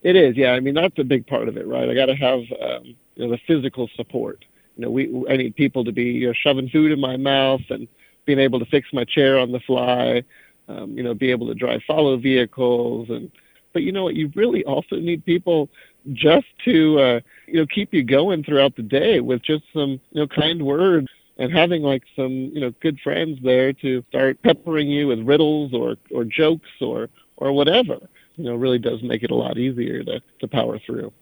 It is, yeah. I mean, that's a big part of it, right? I got to have the physical support. I need people to be shoving food in my mouth and being able to fix my chair on the fly. Be able to drive follow vehicles, but you know what? You really also need people just to keep you going throughout the day with just some kind words and having like some good friends there to start peppering you with riddles or jokes or whatever really does make it a lot easier to power through.